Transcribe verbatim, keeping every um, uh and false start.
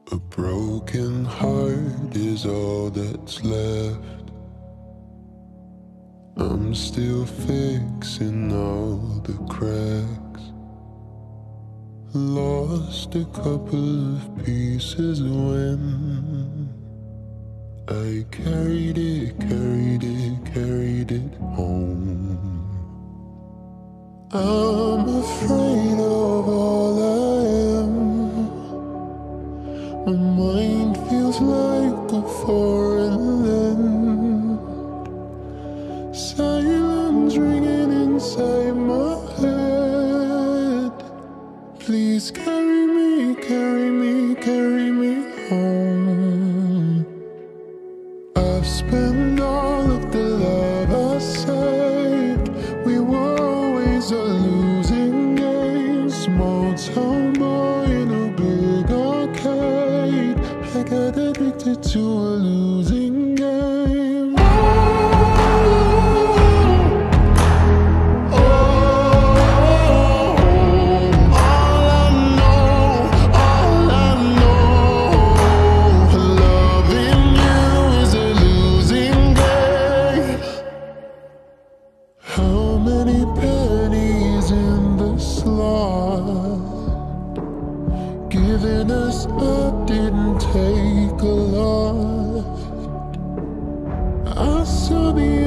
A broken heart is all that's left. I'm still fixing all the cracks. Lost a couple of pieces when I carried it, carried it, carried it home. I'm afraid of all I am. My mind feels like a foreign land. Silence ringing inside my head. Please carry me, carry me, carry me home. I've spent all of the love I saved. We were always a losing game. Small town boy in a big arcade. I got addicted to a losing game. How many pennies in the slot? Giving us up didn't take a lot. I saw the